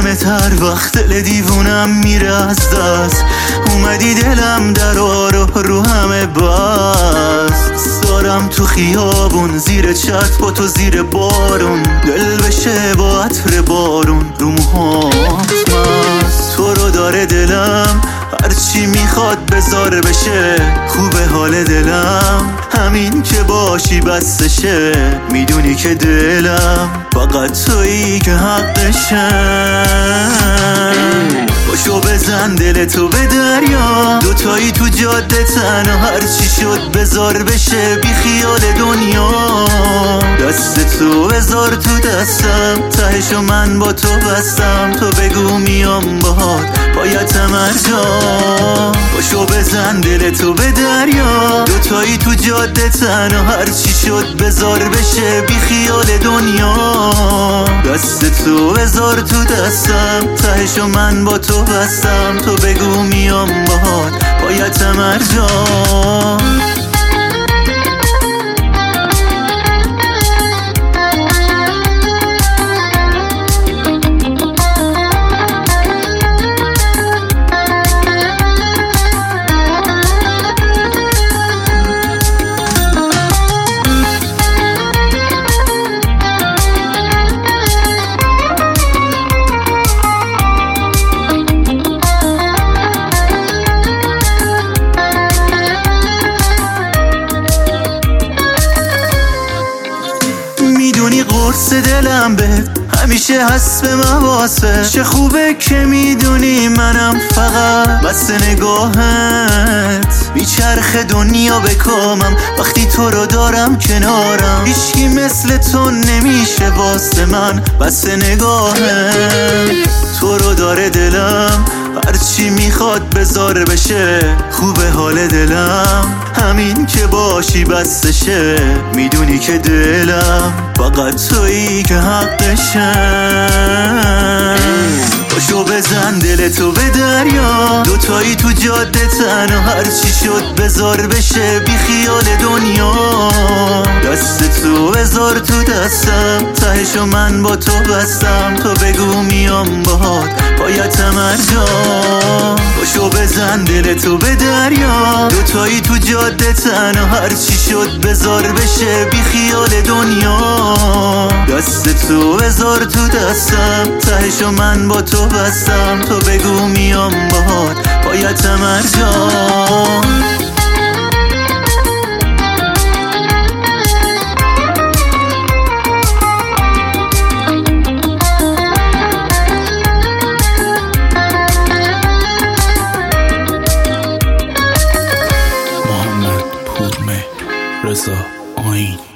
همه تر وقت دل دیوونم میره از دست. اومدی دلم درار رو همه بست. دارم تو خیابون زیر چت با تو زیر بارون، دل بشه با عطر بارون رو موهات مست. تو رو داره دلم هرچی میخواد بذار بشه. خوبه حال دلم همین که باشی بسشه. میدونی که دلم فقط تویی که حقشه. باشو بزن دل تو به دریا، دوتایی تو جاده تنها هرچی شد بذار بشه. بی خیال دنیا دست تو بذار تو دستم، تهشو من با تو بستم. تو بگو میام باهات پایتم ارجا. باشو بزن دل تو به دریا، دوتایی تو جاده تنها هرچی شد بذار بشه. بی خیال دنیا دست تو بذار تو دستم، تهشو من با تو بستم. تو بگو میام باهات پایتم ارجا. میدونی قرص دلم به همیشه هست به مواسه. چه خوبه که میدونی منم فقط بس نگاهت. میچرخ دنیا به کامم وقتی تو رو دارم کنارم. هیچکی مثل تو نمیشه واسه من بس نگاهت. تو رو داره دلم هرچی میخواد بذار بشه. خوبه حال دلم همین که باشی بسشه. میدونی که دلم فقط تویی که حقشه. باشو بزن دل تو به دریا، دوتایی تو جاده تنها هرچی شد بذار بشه. بی خیال دنیا دست تو بذار تو دستم، تهشو من با تو بستم. تو بگو میام باهات پایتم ارجا. باشو بزن دل تو به دریا، دوتایی تو جاده تنها هرچی شد بذار بشه. بی خیال دنیا دست تو بذار تو دستم، تهشو من با تو بستم. تو بگو میام باهات پایتم ارجا. محمد پورمهر رضا آیین.